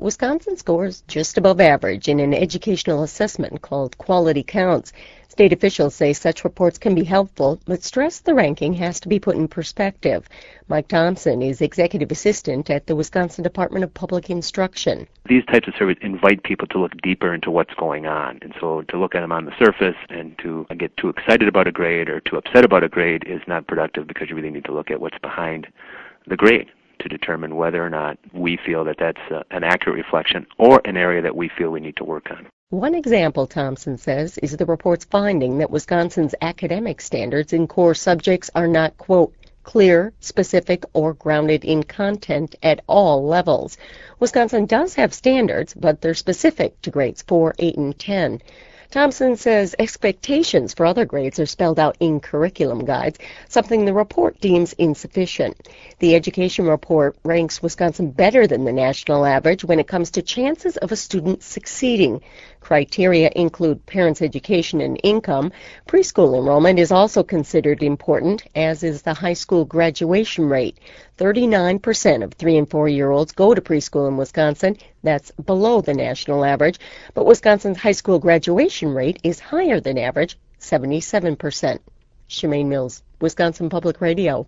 Wisconsin scores just above average in an educational assessment called Quality Counts. State officials say such reports can be helpful, but stress the ranking has to be put in perspective. Mike Thompson is executive assistant at the Wisconsin Department of Public Instruction. These types of surveys invite people to look deeper into what's going on. And so to look at them on the surface and to get too excited about a grade or too upset about a grade is not productive, because you really need to look at what's behind the grade to determine whether or not we feel that that's an accurate reflection or an area that we feel we need to work on. One example, Thompson says, is the report's finding that Wisconsin's academic standards in core subjects are not, quote, clear, specific, or grounded in content at all levels. Wisconsin does have standards, but they're specific to grades 4, 8, and 10. Thompson says expectations for other grades are spelled out in curriculum guides, something the report deems insufficient. The education report ranks Wisconsin better than the national average when it comes to chances of a student succeeding. Criteria include parents' education and income. Preschool enrollment is also considered important, as is the high school graduation rate. 39% of 3- and 4-year-olds go to preschool in Wisconsin. That's below the national average. But Wisconsin's high school graduation rate is higher than average, 77%. Shemaine Mills, Wisconsin Public Radio.